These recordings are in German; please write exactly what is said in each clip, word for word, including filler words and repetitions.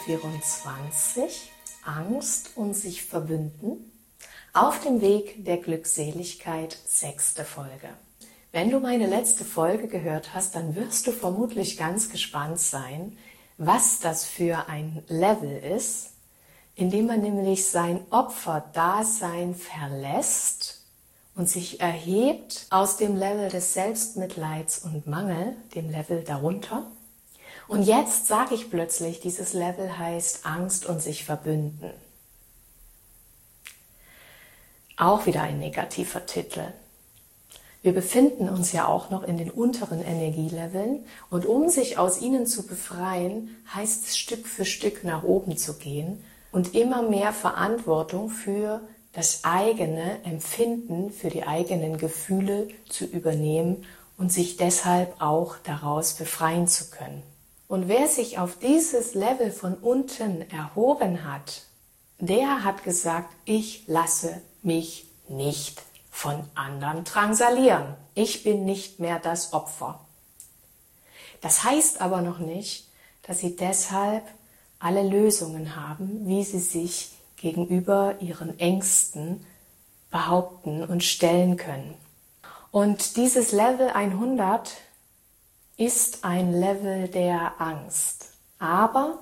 hundertvierundzwanzig, Angst und sich verbünden, auf dem Weg der Glückseligkeit, sechste Folge. Wenn du meine letzte Folge gehört hast, dann wirst du vermutlich ganz gespannt sein, was das für ein Level ist, in dem man nämlich sein Opferdasein verlässt und sich erhebt aus dem Level des Selbstmitleids und Mangel, dem Level darunter. Und jetzt sage ich plötzlich, dieses Level heißt Angst und sich verbünden. Auch wieder ein negativer Titel. Wir befinden uns ja auch noch in den unteren Energieleveln und um sich aus ihnen zu befreien, heißt es Stück für Stück nach oben zu gehen und immer mehr Verantwortung für das eigene Empfinden, für die eigenen Gefühle zu übernehmen und sich deshalb auch daraus befreien zu können. Und wer sich auf dieses Level von unten erhoben hat, der hat gesagt, ich lasse mich nicht von anderen drangsalieren. Ich bin nicht mehr das Opfer. Das heißt aber noch nicht, dass sie deshalb alle Lösungen haben, wie sie sich gegenüber ihren Ängsten behaupten und stellen können. Und dieses Level hundert ist ein Level der Angst, aber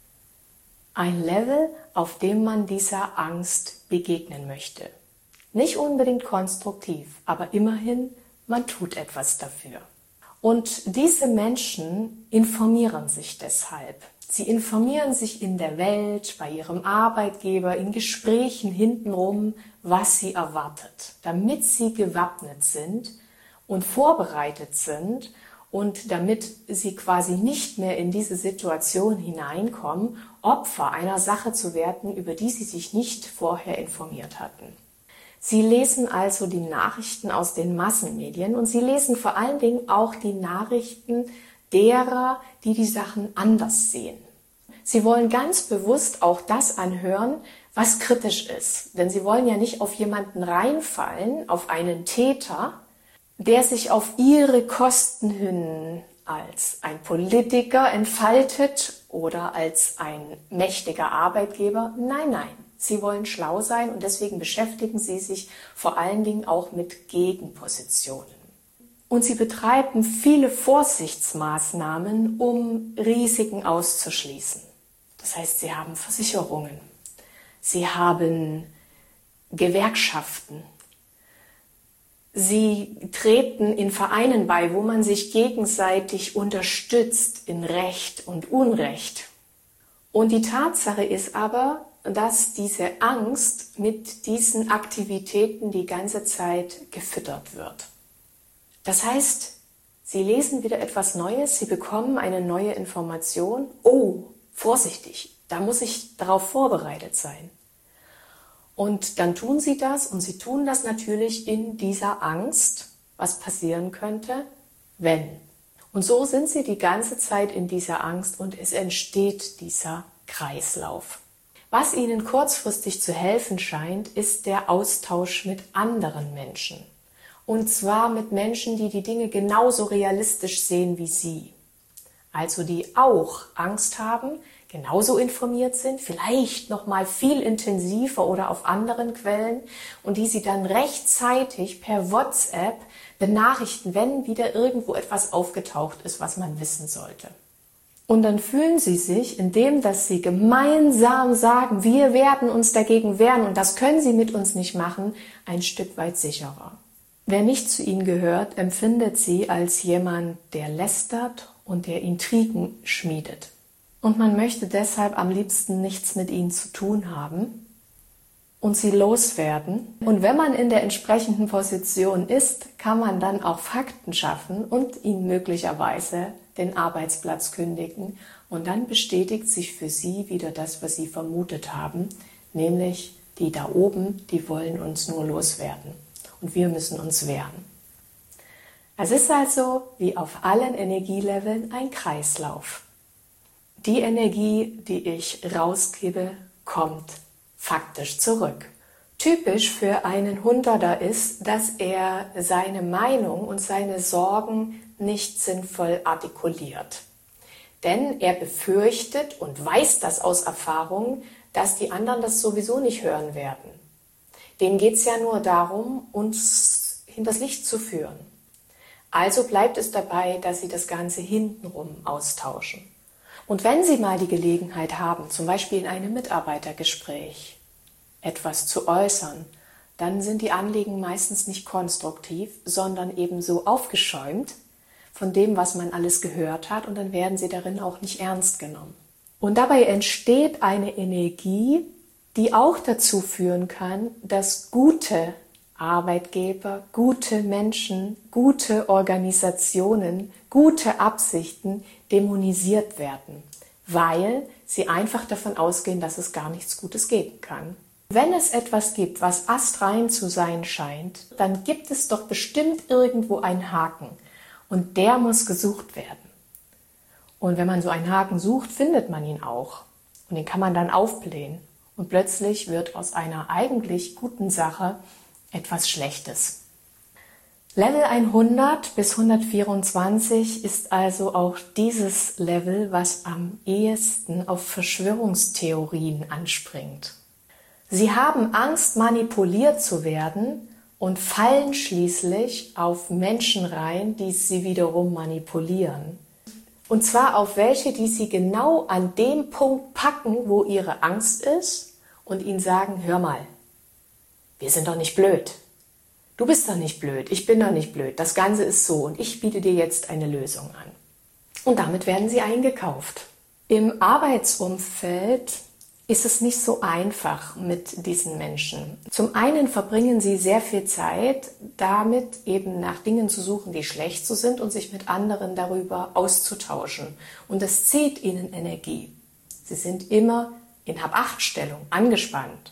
ein Level, auf dem man dieser Angst begegnen möchte. Nicht unbedingt konstruktiv, aber immerhin, man tut etwas dafür. Und diese Menschen informieren sich deshalb. Sie informieren sich in der Welt, bei ihrem Arbeitgeber, in Gesprächen hintenrum, was sie erwartet, damit sie gewappnet sind und vorbereitet sind und damit sie quasi nicht mehr in diese Situation hineinkommen, Opfer einer Sache zu werden, über die sie sich nicht vorher informiert hatten. Sie lesen also die Nachrichten aus den Massenmedien und sie lesen vor allen Dingen auch die Nachrichten derer, die die Sachen anders sehen. Sie wollen ganz bewusst auch das anhören, was kritisch ist. Denn sie wollen ja nicht auf jemanden reinfallen, auf einen Täter, der sich auf ihre Kosten hin als ein Politiker entfaltet oder als ein mächtiger Arbeitgeber. Nein, nein. Sie wollen schlau sein und deswegen beschäftigen sie sich vor allen Dingen auch mit Gegenpositionen. Und sie betreiben viele Vorsichtsmaßnahmen, um Risiken auszuschließen. Das heißt, sie haben Versicherungen, sie haben Gewerkschaften, sie treten in Vereinen bei, wo man sich gegenseitig unterstützt in Recht und Unrecht. Und die Tatsache ist aber, dass diese Angst mit diesen Aktivitäten die ganze Zeit gefüttert wird. Das heißt, sie lesen wieder etwas Neues, sie bekommen eine neue Information. Oh, vorsichtig, da muss ich darauf vorbereitet sein. Und dann tun sie das und sie tun das natürlich in dieser Angst, was passieren könnte, wenn. Und so sind sie die ganze Zeit in dieser Angst und es entsteht dieser Kreislauf. Was ihnen kurzfristig zu helfen scheint, ist der Austausch mit anderen Menschen. Und zwar mit Menschen, die die Dinge genauso realistisch sehen wie sie. Also die auch Angst haben, genauso informiert sind, vielleicht noch mal viel intensiver oder auf anderen Quellen und die sie dann rechtzeitig per WhatsApp benachrichtigen, wenn wieder irgendwo etwas aufgetaucht ist, was man wissen sollte. Und dann fühlen sie sich, indem dass sie gemeinsam sagen, wir werden uns dagegen wehren und das können sie mit uns nicht machen, ein Stück weit sicherer. Wer nicht zu ihnen gehört, empfindet sie als jemand, der lästert und der Intrigen schmiedet. Und man möchte deshalb am liebsten nichts mit ihnen zu tun haben und sie loswerden. Und wenn man in der entsprechenden Position ist, kann man dann auch Fakten schaffen und ihnen möglicherweise den Arbeitsplatz kündigen. Und dann bestätigt sich für sie wieder das, was sie vermutet haben, nämlich die da oben, die wollen uns nur loswerden. Und wir müssen uns wehren. Es ist also wie auf allen Energieleveln ein Kreislauf. Die Energie, die ich rausgebe, kommt faktisch zurück. Typisch für einen Hunderter ist, dass er seine Meinung und seine Sorgen nicht sinnvoll artikuliert. Denn er befürchtet und weiß das aus Erfahrung, dass die anderen das sowieso nicht hören werden. Denen geht es ja nur darum, uns hinters Licht zu führen. Also bleibt es dabei, dass sie das Ganze hintenrum austauschen. Und wenn Sie mal die Gelegenheit haben, zum Beispiel in einem Mitarbeitergespräch etwas zu äußern, dann sind die Anliegen meistens nicht konstruktiv, sondern eben so aufgeschäumt von dem, was man alles gehört hat, und dann werden sie darin auch nicht ernst genommen. Und dabei entsteht eine Energie, die auch dazu führen kann, dass gute Arbeitgeber, gute Menschen, gute Organisationen, gute Absichten dämonisiert werden, weil sie einfach davon ausgehen, dass es gar nichts Gutes geben kann. Wenn es etwas gibt, was astrein zu sein scheint, dann gibt es doch bestimmt irgendwo einen Haken und der muss gesucht werden. Und wenn man so einen Haken sucht, findet man ihn auch und den kann man dann aufblähen und plötzlich wird aus einer eigentlich guten Sache etwas Schlechtes. Level hundert bis hundertvierundzwanzig ist also auch dieses Level, was am ehesten auf Verschwörungstheorien anspringt. Sie haben Angst, manipuliert zu werden und fallen schließlich auf Menschen rein, die sie wiederum manipulieren. Und zwar auf welche, die sie genau an dem Punkt packen, wo ihre Angst ist und ihnen sagen, hör mal, wir sind doch nicht blöd. Du bist doch nicht blöd, ich bin doch nicht blöd. Das Ganze ist so und ich biete dir jetzt eine Lösung an. Und damit werden sie eingekauft. Im Arbeitsumfeld ist es nicht so einfach mit diesen Menschen. Zum einen verbringen sie sehr viel Zeit damit, eben nach Dingen zu suchen, die schlecht so sind und sich mit anderen darüber auszutauschen. Und das zieht ihnen Energie. Sie sind immer in Hab-Acht-Stellung, angespannt.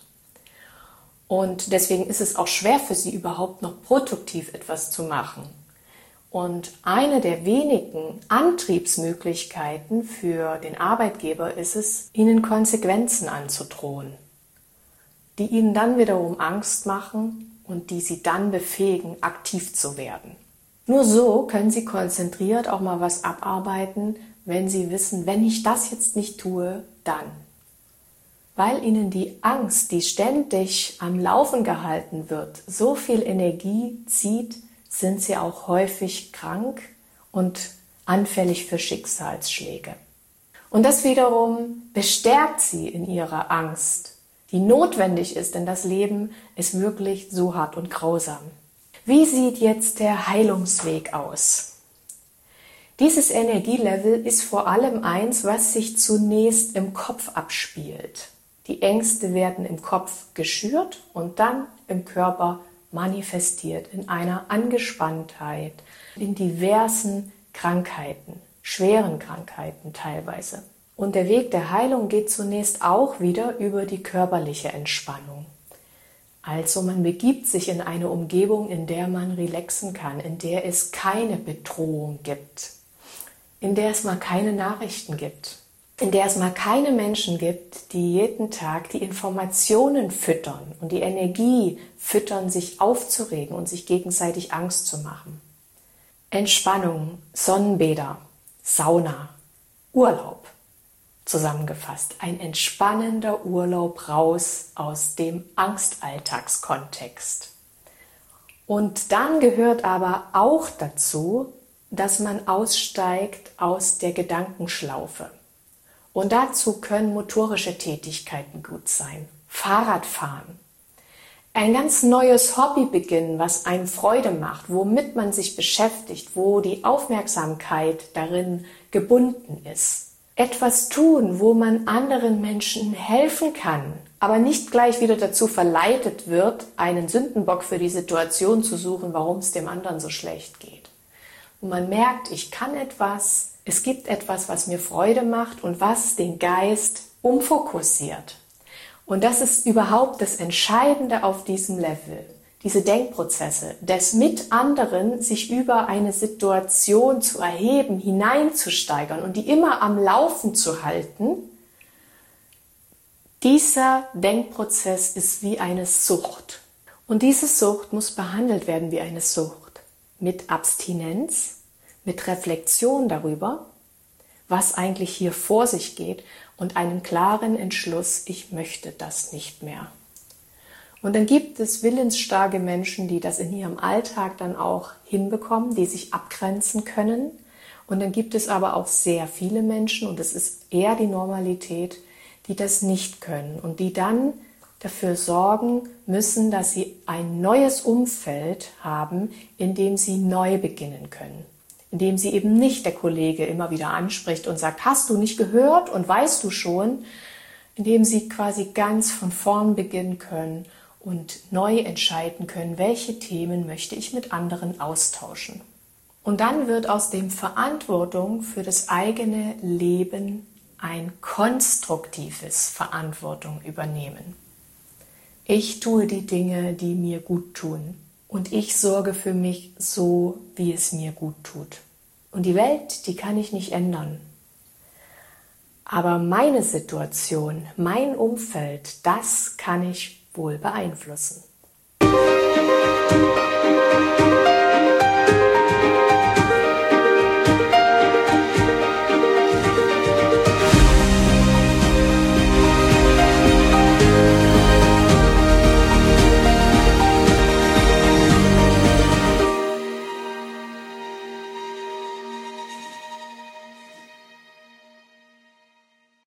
Und deswegen ist es auch schwer für sie überhaupt noch produktiv etwas zu machen. Und eine der wenigen Antriebsmöglichkeiten für den Arbeitgeber ist es, ihnen Konsequenzen anzudrohen, die ihnen dann wiederum Angst machen und die sie dann befähigen, aktiv zu werden. Nur so können sie konzentriert auch mal was abarbeiten, wenn sie wissen, wenn ich das jetzt nicht tue, dann. Weil ihnen die Angst, die ständig am Laufen gehalten wird, so viel Energie zieht, sind sie auch häufig krank und anfällig für Schicksalsschläge. Und das wiederum bestärkt sie in ihrer Angst, die notwendig ist, denn das Leben ist wirklich so hart und grausam. Wie sieht jetzt der Heilungsweg aus? Dieses Energielevel ist vor allem eins, was sich zunächst im Kopf abspielt. Die Ängste werden im Kopf geschürt und dann im Körper manifestiert in einer Angespanntheit, in diversen Krankheiten, schweren Krankheiten teilweise. Und der Weg der Heilung geht zunächst auch wieder über die körperliche Entspannung. Also man begibt sich in eine Umgebung, in der man relaxen kann, in der es keine Bedrohung gibt, in der es mal keine Nachrichten gibt, in der es mal keine Menschen gibt, die jeden Tag die Informationen füttern und die Energie füttern, sich aufzuregen und sich gegenseitig Angst zu machen. Entspannung, Sonnenbäder, Sauna, Urlaub. Zusammengefasst, ein entspannender Urlaub raus aus dem Angstalltagskontext. Und dann gehört aber auch dazu, dass man aussteigt aus der Gedankenschlaufe. Und dazu können motorische Tätigkeiten gut sein. Fahrradfahren. Ein ganz neues Hobby beginnen, was einem Freude macht, womit man sich beschäftigt, wo die Aufmerksamkeit darin gebunden ist. Etwas tun, wo man anderen Menschen helfen kann, aber nicht gleich wieder dazu verleitet wird, einen Sündenbock für die Situation zu suchen, warum es dem anderen so schlecht geht. Und man merkt, ich kann etwas, es gibt etwas, was mir Freude macht und was den Geist umfokussiert. Und das ist überhaupt das Entscheidende auf diesem Level. Diese Denkprozesse, das mit anderen sich über eine Situation zu erheben, hineinzusteigern und die immer am Laufen zu halten, dieser Denkprozess ist wie eine Sucht. Und diese Sucht muss behandelt werden wie eine Sucht. Mit Abstinenz, mit Reflexion darüber was eigentlich hier vor sich geht und einen klaren Entschluss, ich möchte das nicht mehr. Und dann gibt es willensstarke Menschen, die das in ihrem Alltag dann auch hinbekommen, die sich abgrenzen können. Und dann gibt es aber auch sehr viele Menschen, und das ist eher die Normalität, die das nicht können und die dann dafür sorgen müssen, dass sie ein neues Umfeld haben, in dem sie neu beginnen können. In dem sie eben nicht der Kollege immer wieder anspricht und sagt, hast du nicht gehört und weißt du schon, in dem sie quasi ganz von vorn beginnen können und neu entscheiden können, welche Themen möchte ich mit anderen austauschen. Und dann wird aus dem Verantwortung für das eigene Leben ein konstruktives Verantwortung übernehmen. Ich tue die Dinge, die mir gut tun. Und ich sorge für mich so, wie es mir gut tut. Und die Welt, die kann ich nicht ändern. Aber meine Situation, mein Umfeld, das kann ich wohl beeinflussen.